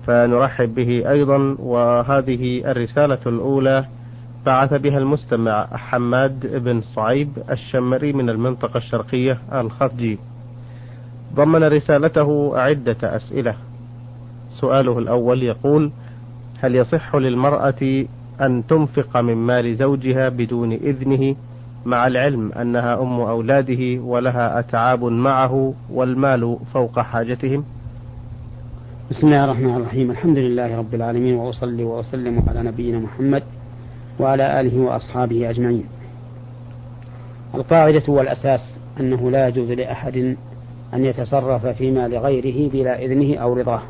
فنرحب به أيضا. وهذه الرسالة الأولى بعث بها المستمع حماد بن صعيب الشمري من المنطقة الشرقية الخفجي. ضمن رسالته عدة أسئلة. سؤاله الأول يقول: هل يصح للمرأة أن تنفق من مال زوجها بدون إذنه، مع العلم أنها أم أولاده ولها أتعاب معه والمال فوق حاجتهم؟ بسم الله الرحمن الرحيم. الحمد لله رب العالمين، وأصلي وأسلم على نبينا محمد وعلى آله وأصحابه أجمعين. القاعدة والأساس أنه لا يجوز لأحد أن يتصرف في مال غيره بلا إذنه أو رضاه،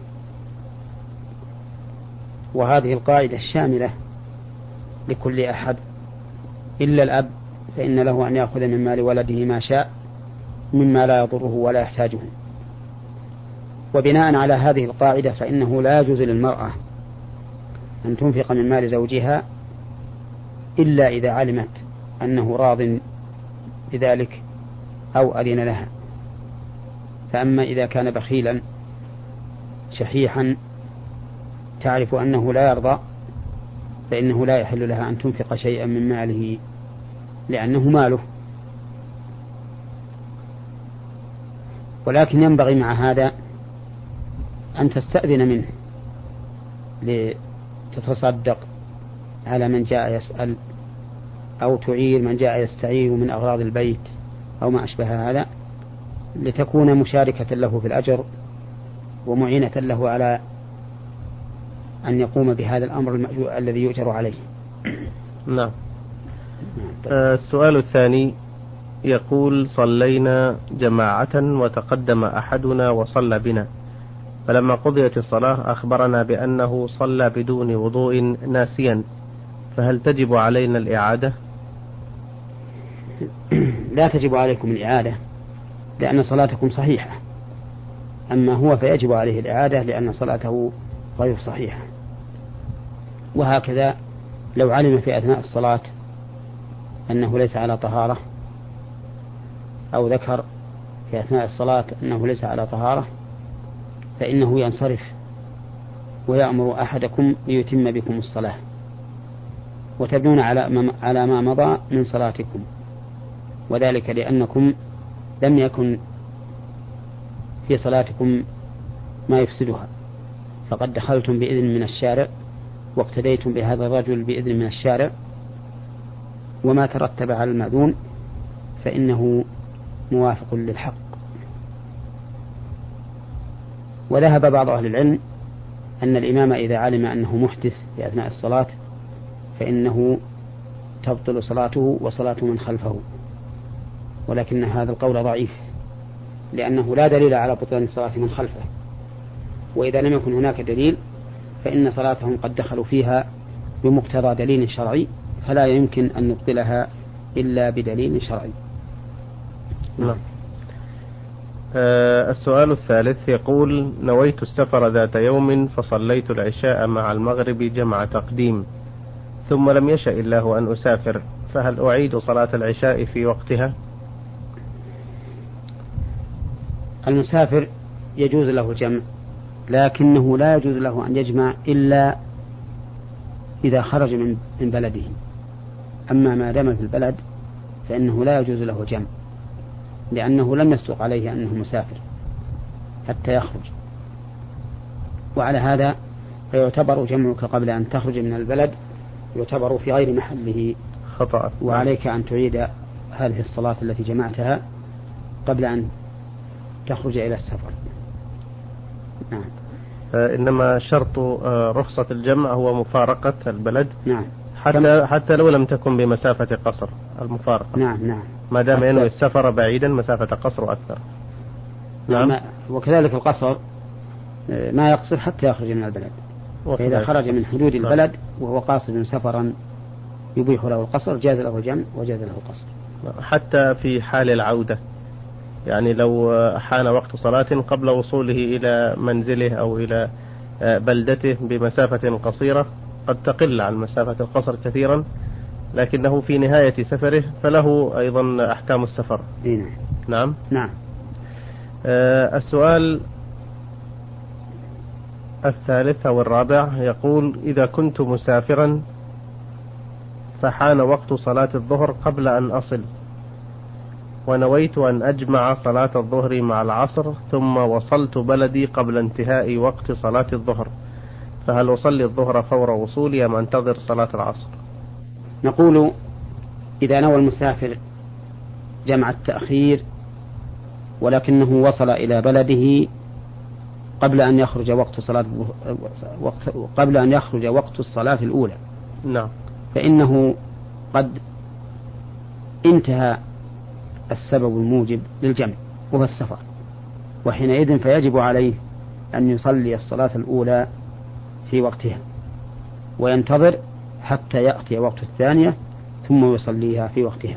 وهذه القاعدة الشاملة لكل أحد إلا الأب، فإن له أن يأخذ من مال ولده ما شاء مما لا يضره ولا يحتاجه. وبناء على هذه القاعدة فإنه لا يجوز للمرأة أن تنفق من مال زوجها إلا إذا علمت أنه راض بذلك أو أذن لها. فأما إذا كان بخيلا شحيحا تعرف أنه لا يرضى، فإنه لا يحل لها أن تنفق شيئا من ماله لأنه ماله. ولكن ينبغي مع هذا أن تستأذن منه لتتصدق على من جاء يسأل، أو تعير من جاء يستعير من أغراض البيت أو ما أشبه هذا، لتكون مشاركة له في الأجر ومعينة له على أن يقوم بهذا الأمر الذي يؤجر عليه. نعم. السؤال الثاني يقول: صلينا جماعة وتقدم أحدنا وصلى بنا، فلما قضيت الصلاة أخبرنا بأنه صلى بدون وضوء ناسيا، فهل تجب علينا الإعادة؟ لا تجب عليكم الإعادة لأن صلاتكم صحيحة، أما هو فيجب عليه الإعادة لأن صلاته غير صحيحة. وهكذا لو علم في أثناء الصلاة أنه ليس على طهارة، أو ذكر في أثناء الصلاة أنه ليس على طهارة، فإنه ينصرف ويأمر أحدكم ليتم بكم الصلاة، وتبنون على ما مضى من صلاتكم، وذلك لأنكم لم يكن في صلاتكم ما يفسدها، فقد دخلتم بإذن من الشارع واقتديتم بهذا الرجل بإذن من الشارع، وما ترتب على المأذون فإنه موافق للحق. وذهب بعض أهل العلم أن الإمام إذا علم أنه محدث في أثناء الصلاة فإنه تبطل صلاته وصلاة من خلفه، ولكن هذا القول ضعيف لأنه لا دليل على بطلان صلاة من خلفه، وإذا لم يكن هناك دليل فإن صلاتهم قد دخلوا فيها بمقتضى دليل شرعي، فلا يمكن أن نبطلها إلا بدليل شرعي. نعم. السؤال الثالث يقول: نويت السفر ذات يوم فصليت العشاء مع المغرب جمع تقديم، ثم لم يشأ الله أن أسافر، فهل أعيد صلاة العشاء في وقتها؟ المسافر يجوز له الجمع، لكنه لا يجوز له أن يجمع إلا إذا خرج من بلده. أما ما دام في البلد فإنه لا يجوز له الجمع، لأنه لم يصدق عليه أنه مسافر حتى يخرج. وعلى هذا فيعتبر جمعك قبل أن تخرج من البلد يعتبر في غير محله خطأ، وعليك أن تعيد هذه الصلاة التي جمعتها قبل أن تخرج إلى السفر. نعم. إنما شرط رخصة الجمع هو مفارقة البلد. نعم. حتى لو لم تكن بمسافة قصر المفارقة. نعم نعم. ما دام ينوي السفر بعيدا مسافة قصر أكثر. نعم. وكذلك القصر ما يقصر حتى يخرج من البلد، فإذا خرج من حدود البلد وهو قاصد سفرا يبيح له القصر جاز له الجمع وجاز له القصر. حتى في حال العودة، يعني لو حان وقت صلاة قبل وصوله إلى منزله أو إلى بلدته بمسافة قصيرة قد تقل عن مسافة القصر كثيرا، لكنه في نهاية سفره فله أيضا أحكام السفر. نعم. نعم. السؤال الثالث أو الرابع يقول: إذا كنت مسافرا فحان وقت صلاة الظهر قبل أن أصل، ونويت أن أجمع صلاة الظهر مع العصر، ثم وصلت بلدي قبل انتهاء وقت صلاة الظهر، فهل أصلي الظهر فور وصولي أم أنتظر صلاة العصر؟ نقول: إذا نوى المسافر جمع التأخير ولكنه وصل إلى بلده قبل أن يخرج وقت الصلاة الأولى، نعم، فإنه قد انتهى السبب الموجب للجمع وهو السفر، وحينئذ فيجب عليه أن يصلي الصلاة الأولى في وقتها وينتظر حتى يأتي وقت الثانية ثم يصليها في وقتها.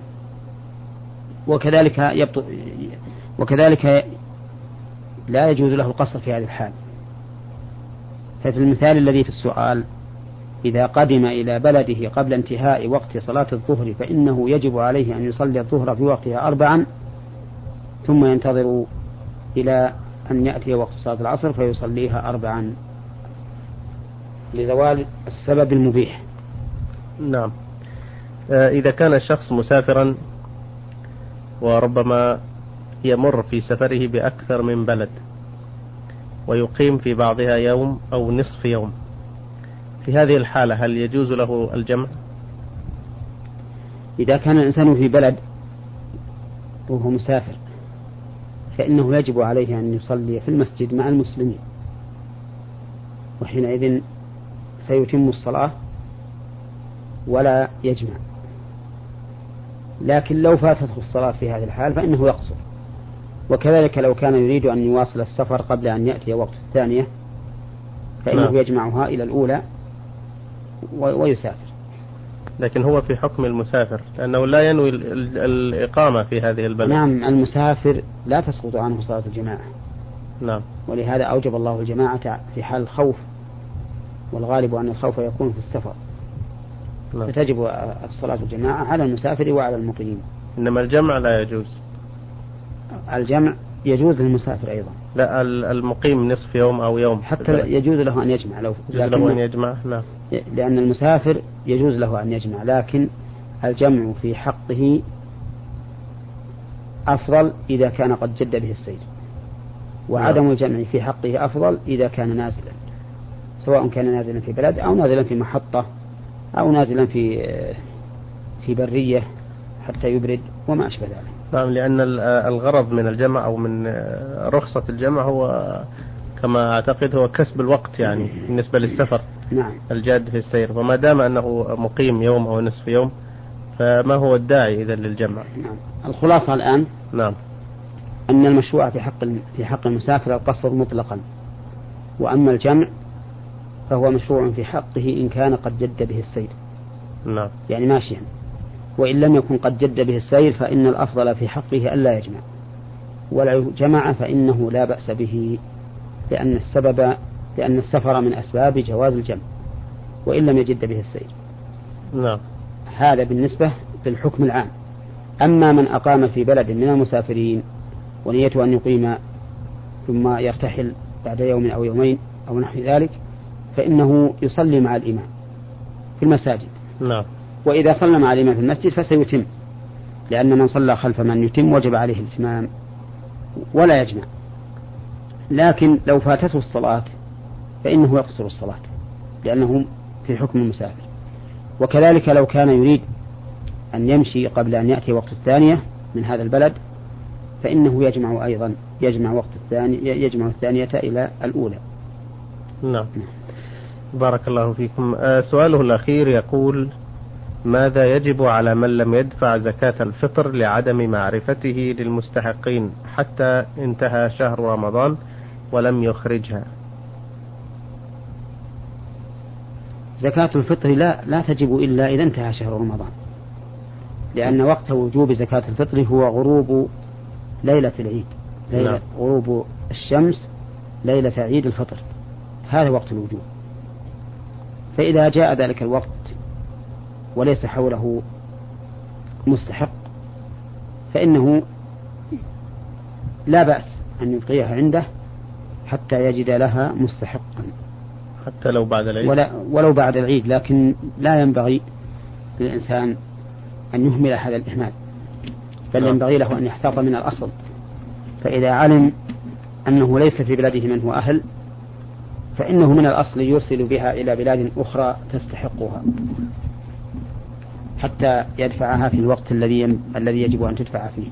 وكذلك لا يجوز له القصر في هذه الحال. ففي المثال الذي في السؤال: إذا قدم إلى بلده قبل انتهاء وقت صلاة الظهر فإنه يجب عليه أن يصلي الظهر في وقتها 4 ثم ينتظر إلى أن يأتي وقت صلاة العصر فيصليها 4 لزوال السبب المبيح. نعم. إذا كان الشخص مسافرا وربما يمر في سفره بأكثر من بلد ويقيم في بعضها يوم أو نصف يوم، في هذه الحالة هل يجوز له الجمع؟ إذا كان الإنسان في بلد وهو مسافر فإنه يجب عليه أن يصلي في المسجد مع المسلمين، وحينئذ سيتم الصلاة ولا يجمع. لكن لو فاتته الصلاة في هذه الحال فإنه يقصر. وكذلك لو كان يريد أن يواصل السفر قبل أن يأتي وقت الثانية فإنه يجمعها إلى الأولى ويسافر. لكن هو في حكم المسافر لأنه لا ينوي الإقامة في هذه البلد. نعم، المسافر لا تسقط عنه صلاة الجماعة. نعم. ولهذا أوجب الله الجماعة في حال الخوف، والغالب أن الخوف يكون في السفر. نعم. فتجب الصلاة الجماعة على المسافر وعلى المقيم. إنما الجمع لا يجوز. الجمع يجوز للمسافر أيضا. لا، المقيم نصف يوم أو يوم حتى يجوز له أن يجمع يجوز له أن يجمع. نعم. لأن المسافر يجوز له أن يجمع، لكن الجمع في حقه أفضل إذا كان قد جد به السير، وعدم الجمع في حقه أفضل إذا كان نازلا، سواء كان نازلا في بلد أو نازلا في محطة أو نازلا في برية حتى يبرد وما أشبه ذلك. نعم، لأن الغرض من الجمع أو من رخصة الجمع هو كما أعتقد هو كسب الوقت، يعني بالنسبة للسفر. نعم. الجاد في السير، وما دام أنه مقيم يوم أو نصف يوم فما هو الداعي إذا للجمع؟ نعم. الخلاصة الآن نعم أن المشروع في حق المسافر القصر مطلقا، وأما الجمع فهو مشروع في حقه إن كان قد جد به السير. نعم. يعني ماشيا، وإن لم يكن قد جد به السير فإن الأفضل في حقه ألا يجمع، ولا جمع فإنه لا بأس به، لأن السفر من أسباب جواز الجمع وإن لم يجد به السير. نعم. هذا بالنسبة للحكم العام. أما من أقام في بلد من المسافرين ونيته أن يقيم ثم يرتحل بعد يوم أو يومين أو نحو ذلك فإنه يصلي مع الإمام في المساجد. نعم. وإذا صلى مع الإمام في المسجد فسيتم، لأن من صلى خلف من يتم وجب عليه الإتمام ولا يجمع. لكن لو فاتته الصلاة فإنه يقصر الصلاة لأنه في حكم المسافر. وكذلك لو كان يريد أن يمشي قبل أن يأتي وقت الثانية من هذا البلد فإنه يجمع أيضا، يجمع الثانية إلى الأولى. نعم. بارك الله فيكم. سؤاله الأخير يقول: ماذا يجب على من لم يدفع زكاة الفطر لعدم معرفته للمستحقين حتى انتهى شهر رمضان ولم يخرجها؟ زكاة الفطر لا تجب إلا إذا انتهى شهر رمضان، لأن وقت وجوب زكاة الفطر هو غروب ليلة العيد، غروب الشمس ليلة عيد الفطر، هذا وقت الوجوب. فإذا جاء ذلك الوقت وليس حوله مستحق فإنه لا بأس أن يبقيها عنده حتى يجد لها مستحقا. حتى لو بعد العيد، ولو بعد العيد، لكن لا ينبغي للإنسان أن يهمل هذا الإهمال، بل ينبغي له أن يحتاط من الأصل. فإذا علم أنه ليس في بلاده من هو أهل، فإنه من الأصل يرسل بها إلى بلاد أخرى تستحقها حتى يدفعها في الوقت الذي يجب أن تدفع فيه.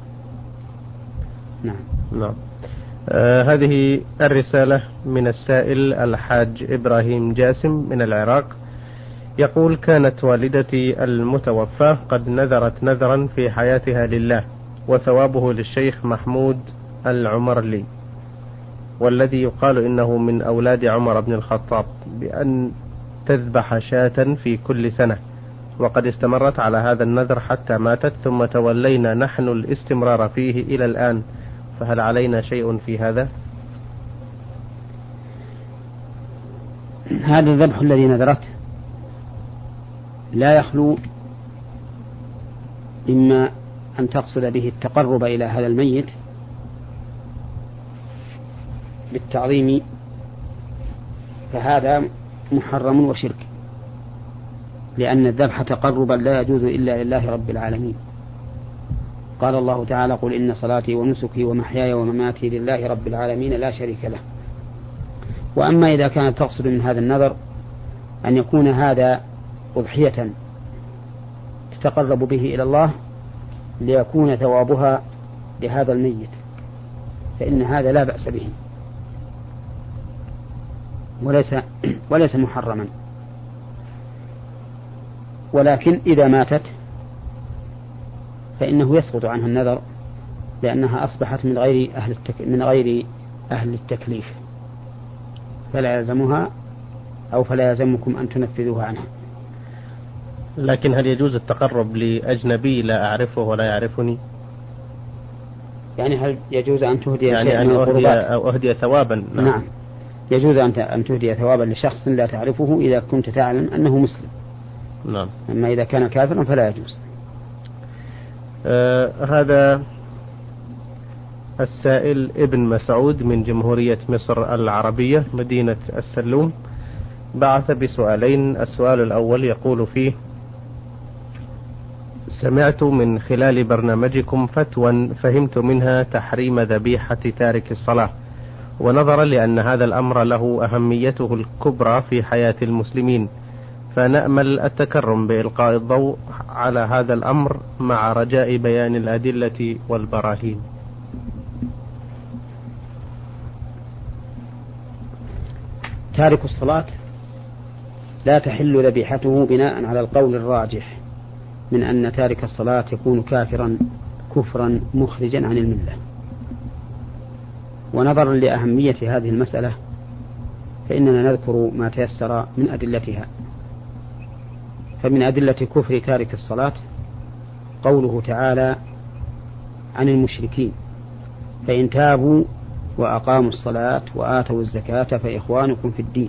نعم. هذه الرسالة من السائل الحاج إبراهيم جاسم من العراق، يقول: كانت والدتي المتوفاة قد نذرت نذرا في حياتها لله، وثوابه للشيخ محمود العمرلي، والذي يقال إنه من أولاد عمر بن الخطاب، بأن تذبح شاة في كل سنة، وقد استمرت على هذا النذر حتى ماتت، ثم تولينا نحن الاستمرار فيه إلى الآن، فهل علينا شيء في هذا؟ هذا الذبح الذي نذرته لا يخلو إما أن تقصد به التقرب إلى هذا الميت بالتعظيم، فهذا محرم وشرك، لأن الذبح تقربا لا يجوز إلا لله رب العالمين. قال الله تعالى: قل إن صلاتي ونسكي ومحياي ومماتي لله رب العالمين لا شريك له. وأما إذا كانت تقصد من هذا النذر أن يكون هذا أضحية تتقرب به إلى الله ليكون ثوابها لهذا الميت، فإن هذا لا بأس به وليس محرما. ولكن إذا ماتت فإنه يسقط عنها النذر، لأنها أصبحت من غير أهل التكليف، فلا يلزمها أو فلا يلزمكم أن تنفذوها عنها. لكن هل يجوز التقرب لأجنبي لا أعرفه ولا يعرفني؟ يعني هل يجوز أن تهدي يعني أن أهدي ثوابا؟ نعم، يجوز أن تهدي ثوابا لشخص لا تعرفه إذا كنت تعلم أنه مسلم. نعم. أما إذا كان كافرا فلا يجوز. هذا السائل ابن مسعود من جمهورية مصر العربية مدينة السلوم بعث بسؤالين. السؤال الأول يقول فيه: سمعت من خلال برنامجكم فتوى فهمت منها تحريم ذبيحة تارك الصلاة، ونظرا لأن هذا الأمر له أهميته الكبرى في حياة المسلمين، فنأمل التكرم بإلقاء الضوء على هذا الأمر مع رجاء بيان الأدلة والبراهين. تارك الصلاة لا تحل ذبيحته بناء على القول الراجح من أن تارك الصلاة يكون كافرا كفرا مخرجا عن الملة. ونظرا لأهمية هذه المسألة فإننا نذكر ما تيسر من أدلتها. فمن أدلة كفر تارك الصلاة قوله تعالى عن المشركين: فإن تابوا وأقاموا الصلاة وآتوا الزكاة فإخوانكم في الدين.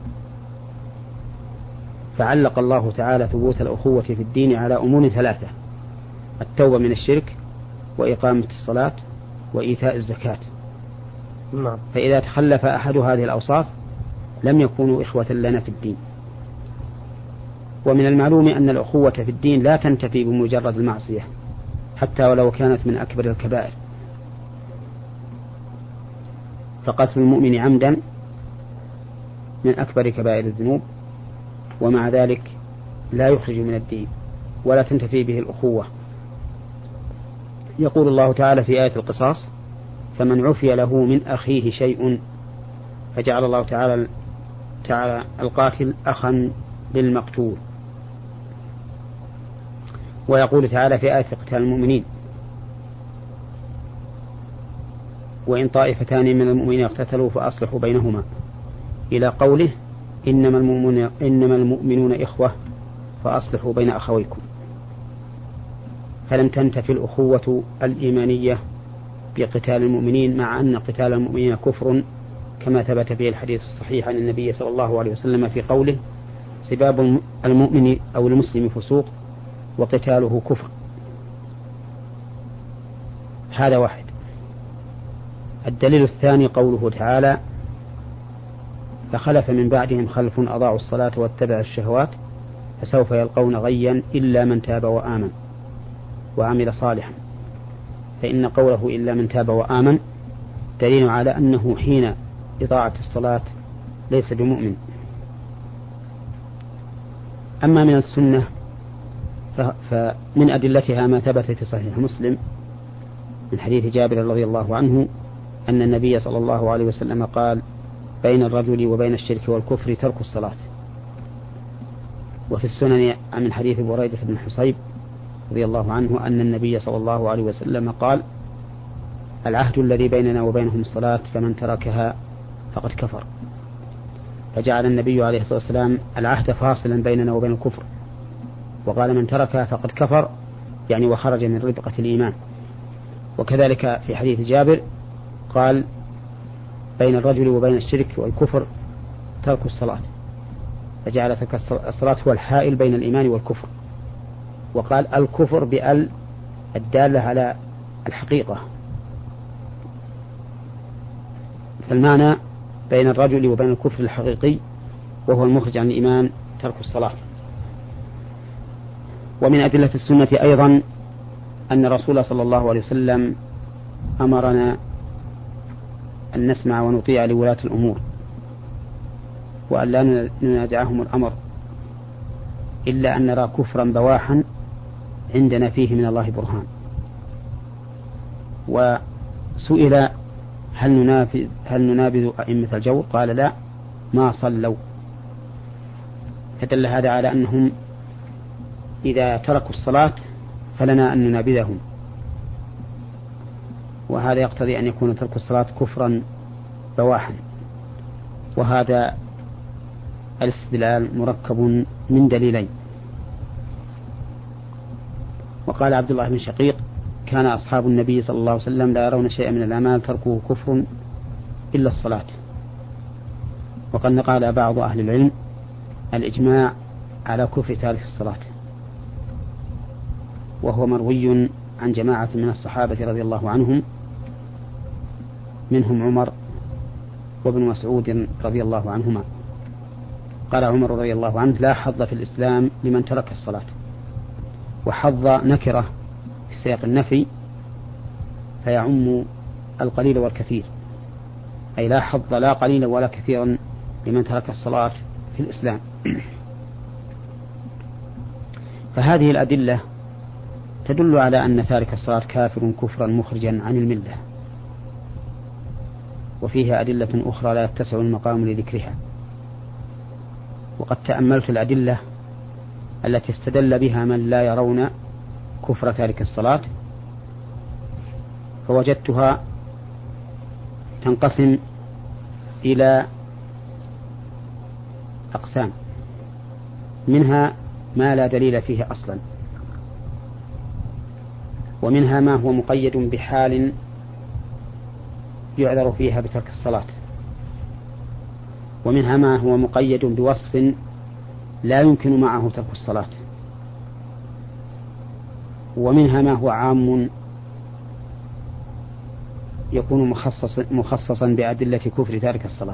فعلق الله تعالى ثبوت الأخوة في الدين على أمور ثلاثة: التوبة من الشرك، وإقامة الصلاة، وإيتاء الزكاة. فإذا تخلف أحد هذه الأوصاف لم يكونوا إخوة لنا في الدين. ومن المعلوم أن الأخوة في الدين لا تنتفي بمجرد المعصية حتى ولو كانت من أكبر الكبائر، فقتل المؤمن عمدا من أكبر كبائر الذنوب، ومع ذلك لا يخرج من الدين ولا تنتفي به الأخوة. يقول الله تعالى في آية القصاص: فمن عفي له من أخيه شيء، فجعل الله تعالى القاتل أخا للمقتول. ويقول تعالى في آية قتال المؤمنين: وإن طائفتان من المؤمنين اقتتلوا فأصلحوا بينهما، إلى قوله: إنما المؤمنون إخوة فأصلحوا بين أخويكم. فلم تنتفي الأخوة الإيمانية بقتال المؤمنين، مع أن قتال المؤمنين كفر، كما ثبت به الحديث الصحيح عن النبي صلى الله عليه وسلم في قوله: سباب المؤمن أو المسلم فسوق وقتاله كفر. هذا واحد. الدليل الثاني قوله تعالى: فخلف من بعدهم خلف أضاعوا الصلاة واتبعوا الشهوات فسوف يلقون غيا إلا من تاب وآمن وعمل صالحا. فإن قوله إلا من تاب وآمن دليل على أنه حين إضاعة الصلاة ليس بمؤمن. أما من السنة فمن أدلتها ما ثبت في صحيح مسلم من حديث جابر رضي الله عنه أن النبي صلى الله عليه وسلم قال بين الرجل وبين الشرك والكفر ترك الصلاة. وفي السنن من حديث بريدة بن حصيب رضي الله عنه أن النبي صلى الله عليه وسلم قال العهد الذي بيننا وبينهم الصلاة فمن تركها فقد كفر. فجعل النبي عليه الصلاة والسلام العهد فاصلا بيننا وبين الكفر، وقال من تركها فقد كفر يعني وخرج من ربقة الإيمان. وكذلك في حديث جابر قال بين الرجل وبين الشرك والكفر ترك الصلاة، فجعل ترك الصلاة هو الحائل بين الإيمان والكفر. وقال الكفر بأل الدالة على الحقيقة، فالمعنى بين الرجل وبين الكفر الحقيقي وهو المخرج عن الإيمان ترك الصلاة. ومن أدلة السنة أيضا أن الرسول صلى الله عليه وسلم أمرنا أن نسمع ونطيع لولاة الأمور وأن لا ننازعهم الأمر إلا أن نرى كفرا بواحا عندنا فيه من الله برهان. وسئل هل ننابذ أئمة الجور؟ قال لا ما صلوا. فدل هذا على أنهم إذا تركوا الصلاة فلنا أن ننابذهم، وهذا يقتضي أن يكون ترك الصلاة كفرا بواحا. وهذا الاستدلال مركب من دليلين. وقال عبد الله بن شقيق كان أصحاب النبي صلى الله عليه وسلم لا يرون شيئا من الأعمال تركه كفر إلا الصلاة. وقد نقل بعض أهل العلم الإجماع على كفر تارك الصلاة، وهو مروي عن جماعة من الصحابة رضي الله عنهم منهم عمر وابن مسعود رضي الله عنهما. قال عمر رضي الله عنه لا حظ في الإسلام لمن ترك الصلاة. وحظ نكرة في سياق النفي فيعم القليل والكثير، أي لا حظ لا قليلا ولا كثيرا لمن ترك الصلاة في الإسلام. فهذه الأدلة تدل على أن تارك الصلاة كافر كفرا مخرجا عن الملة. وفيها أدلة أخرى لا يتسع المقام لذكرها. وقد تأملت الأدلة التي استدل بها من لا يرون كفر تارك الصلاة فوجدتها تنقسم إلى أقسام، منها ما لا دليل فيه أصلا، ومنها ما هو مقيد بحال يعذر فيها بترك الصلاة، ومنها ما هو مقيد بوصف لا يمكن معه ترك الصلاة، ومنها ما هو عام يكون مخصصا بأدلة كفر تارك الصلاة.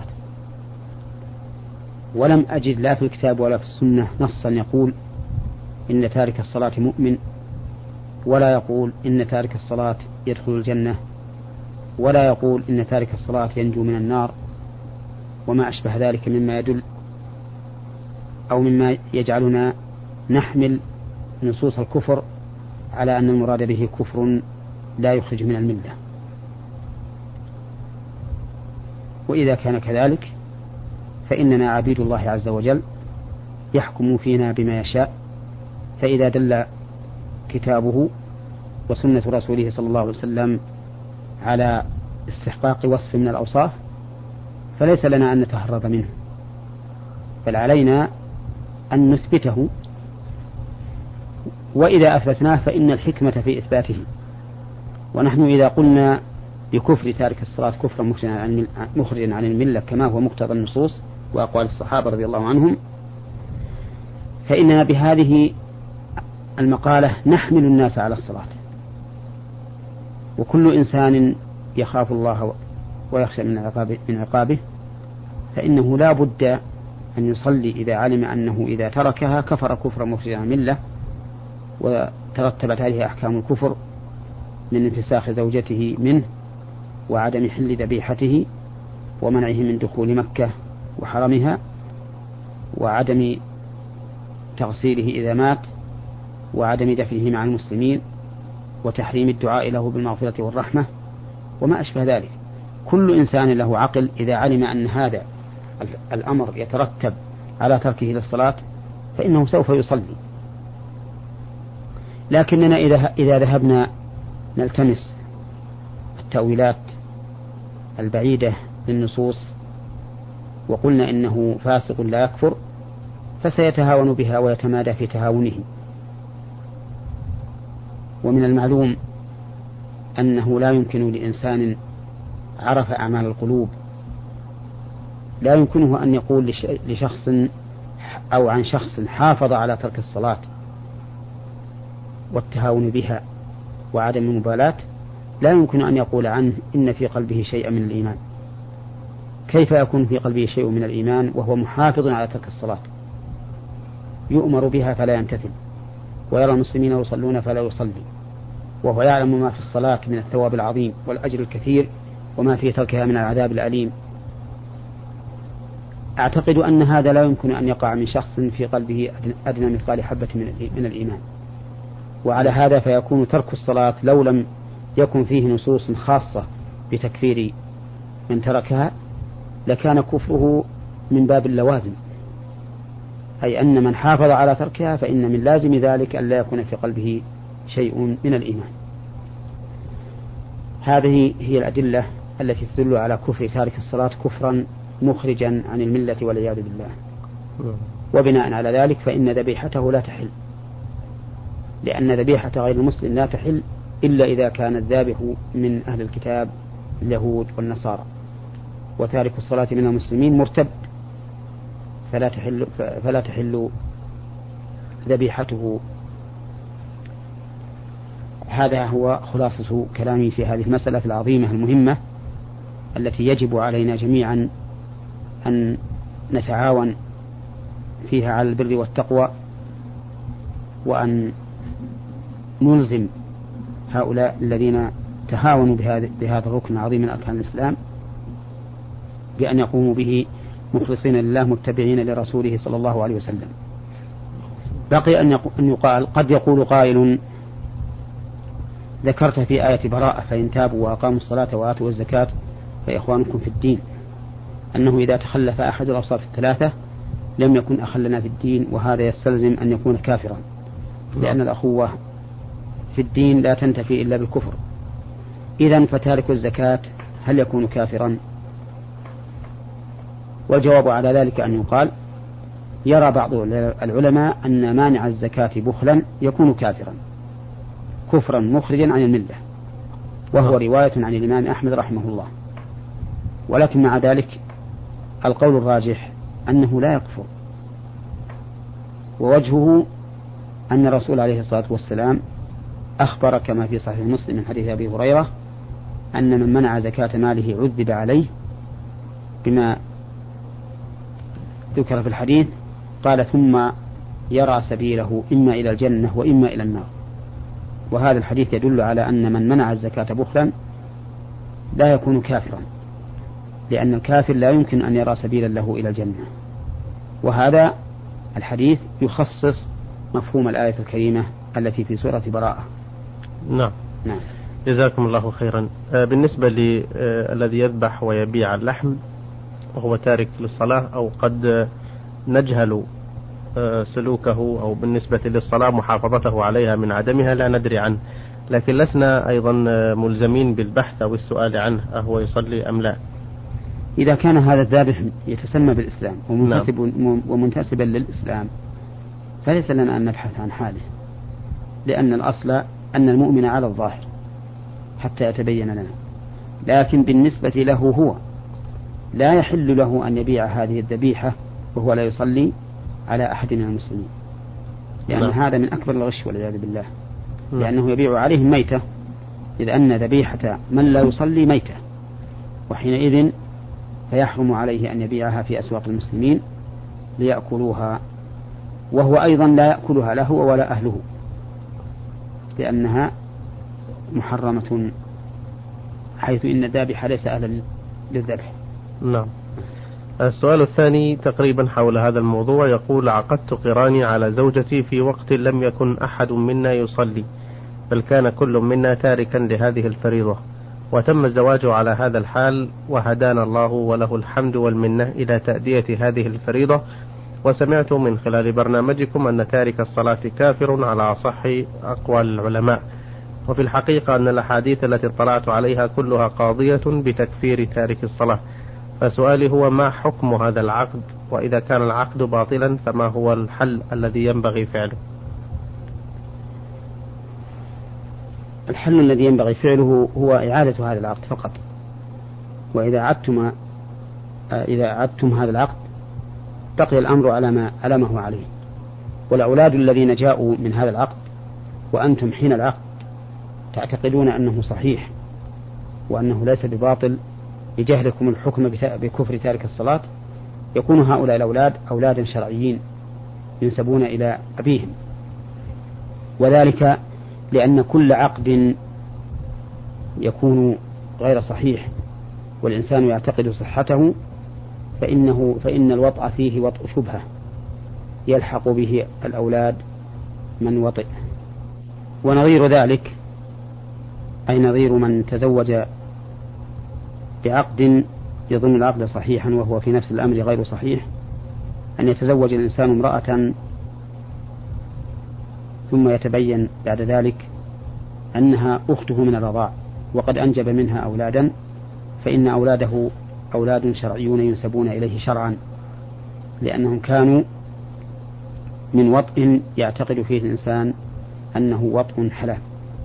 ولم أجد لا في الكتاب ولا في السنة نصا يقول إن تارك الصلاة مؤمن، ولا يقول إن تارك الصلاة يدخل الجنة، ولا يقول إن تارك الصلاة ينجو من النار، وما أشبه ذلك مما يدل أو مما يجعلنا نحمل نصوص الكفر على أن المراد به كفر لا يخرج من الملة. وإذا كان كذلك فإننا عبيد الله عز وجل يحكم فينا بما يشاء، فإذا دل كتابه وسنة رسوله صلى الله عليه وسلم على استحقاق وصف من الأوصاف فليس لنا أن نتهرب منه، بل علينا أن نثبته، وإذا أثبتناه فإن الحكمة في إثباته. ونحن إذا قلنا بكفر تارك الصلاة كفرا مخرجا عن الملة كما هو مقتضى النصوص وأقوال الصحابة رضي الله عنهم، فإننا بهذه المقالة نحمل الناس على الصلاة. وكل إنسان يخاف الله ويخشى من عقابه فإنه لا بد أن يصلي إذا علم أنه إذا تركها كفر كفر مخرجا عن الملة، وترتبت عليه أحكام الكفر من انفساخ زوجته منه، وعدم حل ذبيحته، ومنعه من دخول مكة وحرمها، وعدم تغسيله إذا مات، وعدم دفنه مع المسلمين، وتحريم الدعاء له بالمغفرة والرحمة، وما أشبه ذلك. كل إنسان له عقل إذا علم أن هذا الأمر يترتب على تركه للصلاة فإنه سوف يصلي. لكننا إذا ذهبنا نلتمس التأويلات البعيدة للنصوص وقلنا إنه فاسق لا يكفر، فسيتهاون بها ويتمادى في تهاونه. ومن المعلوم أنه لا يمكن لإنسان عرف أعمال القلوب، لا يمكنه أن يقول لشخص أو عن شخص حافظ على ترك الصلاة والتهاون بها وعدم المبالاة، لا يمكن أن يقول عنه إن في قلبه شيء من الإيمان. كيف يكون في قلبه شيء من الإيمان وهو محافظ على ترك الصلاة؟ يؤمر بها فلا يمتثل، ويرى المسلمين يصلون فلا يصلي، وهو يعلم ما في الصلاة من الثواب العظيم والأجر الكثير، وما في تركها من العذاب الأليم. أعتقد أن هذا لا يمكن أن يقع من شخص في قلبه أدنى مثقال حبة من الإيمان. وعلى هذا فيكون ترك الصلاة لو لم يكن فيه نصوص خاصة بتكفير من تركها لكان كفره من باب اللوازم، أي أن من حافظ على تركها فإن من لازم ذلك أن لا يكون في قلبه شيء من الإيمان. هذه هي الأدلة التي تدل على كفر تارك الصلاة كفرا مخرجا عن الملة والعياذ بالله. وبناء على ذلك فإن ذبيحته لا تحل، لأن ذبيحة غير المسلم لا تحل إلا إذا كان الذابح من أهل الكتاب اليهود والنصارى، وتارك الصلاة من المسلمين مرتد فلا تحل ذبيحته. هذا هو خلاصة كلامي في هذه المسألة العظيمة المهمة التي يجب علينا جميعا أن نتعاون فيها على البر والتقوى، وأن نلزم هؤلاء الذين تهاونوا بهذا الركن العظيم من أركان الإسلام بأن يقوموا به مخلصين لله متبعين لرسوله صلى الله عليه وسلم. بقي أن يقال قد يقول قائل: ذكرت في آية براءة فإن تابوا وأقاموا الصلاة وآتوا الزكاة فإخوانكم في الدين، أنه إذا تخلف أحد الأوصاف الثلاثة لم يكن أخلنا في الدين، وهذا يستلزم أن يكون كافرا، لأن الأخوة في الدين لا تنتفي إلا بالكفر. إذن فتارك الزكاة هل يكون كافرا؟ والجواب على ذلك أن يقال: يرى بعض العلماء أن مانع الزكاة بخلا يكون كافرا كفرا مخرجا عن الملة، وهو رواية عن الإمام أحمد رحمه الله. ولكن مع ذلك القول الراجح أنه لا يكفر، ووجهه أن الرسول عليه الصلاة والسلام أخبر كما في صحيح مسلم من حديث أبي هريرة أن من منع زكاة ماله عذب عليه بما ذكر في الحديث، قال: ثم يرى سبيله إما إلى الجنة وإما إلى النار. وهذا الحديث يدل على أن من منع الزكاة بخلا لا يكون كافرا، لأن الكافر لا يمكن أن يرى سبيلا له إلى الجنة. وهذا الحديث يخصص مفهوم الآية الكريمة التي في سورة براءة. نعم. جزاكم الله خيرا. بالنسبة للذي يذبح ويبيع اللحم وهو تارك للصلاة، أو قد نجهل سلوكه، أو بالنسبة للصلاة محافظته عليها من عدمها لا ندري عنه، لكن لسنا أيضا ملزمين بالبحث أو السؤال عنه أهو يصلي أم لا. إذا كان هذا الذابح يتسمى بالإسلام ومنتسبا للإسلام فليس لنا أن نبحث عن حاله، لأن الأصل أن المؤمن على الظاهر حتى يتبين لنا. لكن بالنسبة له هو لا يحل له أن يبيع هذه الذبيحة وهو لا يصلي على أحد من المسلمين، لأن هذا من أكبر الغش والعياذ بالله، لأنه يبيع عليهم ميتة، إذ أن ذبيحة من لا يصلي ميتة، وحينئذ فيحرم عليه أن يبيعها في أسواق المسلمين ليأكلوها، وهو أيضا لا يأكلها له ولا أهله لأنها محرمة، حيث إن الذابح ليس أهلا للذبح. نعم. السؤال الثاني تقريبا حول هذا الموضوع، يقول: عقدت قراني على زوجتي في وقت لم يكن أحد منا يصلي، بل كان كل منا تاركا لهذه الفريضة، وتم الزواج على هذا الحال، وهدانا الله وله الحمد والمنة إلى تأدية هذه الفريضة. وسمعت من خلال برنامجكم أن تارك الصلاة كافر على أصح أقوال العلماء، وفي الحقيقة أن الأحاديث التي اطلعت عليها كلها قاضية بتكفير تارك الصلاة. فسؤالي هو: ما حكم هذا العقد؟ وإذا كان العقد باطلا فما هو الحل الذي ينبغي فعله؟ الحل الذي ينبغي فعله هو إعادة هذا العقد فقط. وإذا أعدتم هذا العقد بقي الأمر على ما هو عليه. والأولاد الذين جاءوا من هذا العقد وأنتم حين العقد تعتقدون أنه صحيح وأنه ليس بباطل لجهلكم الحكم بكفر تارك الصلاة، يكون هؤلاء الأولاد أولادا شرعيين ينسبون إلى أبيهم، وذلك لأن كل عقد يكون غير صحيح والإنسان يعتقد صحته فإن الوطأ فيه وطء شبهة يلحق به الأولاد من وطئ. ونظير ذلك أي نظير من تزوج بعقد يظن العقد صحيحا وهو في نفس الأمر غير صحيح، أن يتزوج الإنسان امرأة ثم يتبين بعد ذلك أنها أخته من الرضاع وقد أنجب منها أولادا، فإن أولاده أولاد شرعيون ينسبون إليه شرعا، لأنهم كانوا من وطء يعتقد فيه الإنسان أنه وطء حلال.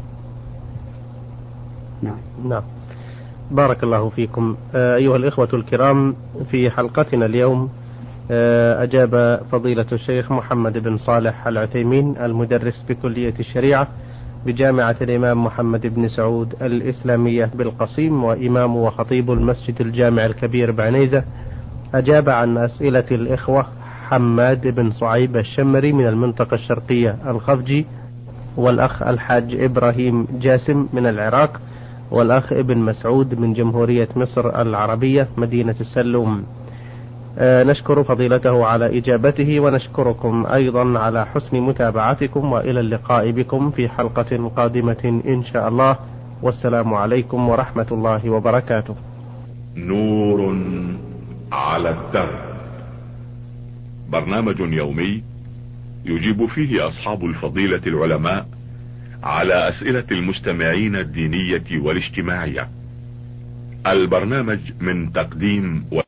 نعم. بارك الله فيكم. أيها الإخوة الكرام، في حلقتنا اليوم أجاب فضيلة الشيخ محمد بن صالح العثيمين المدرس بكلية الشريعة بجامعة الإمام محمد بن سعود الإسلامية بالقصيم، وإمام وخطيب المسجد الجامع الكبير بعنيزة، أجاب عن أسئلة الإخوة حماد بن صعيب الشمري من المنطقة الشرقية الخفجي، والأخ الحاج إبراهيم جاسم من العراق، والأخ ابن مسعود من جمهورية مصر العربية مدينة السلوم. نشكر فضيلته على إجابته، ونشكركم أيضا على حسن متابعتكم، وإلى اللقاء بكم في حلقة قادمة إن شاء الله، والسلام عليكم ورحمة الله وبركاته. نور على الدرب، برنامج يومي يجيب فيه أصحاب الفضيلة العلماء على أسئلة المستمعين الدينية والاجتماعية. البرنامج من تقديم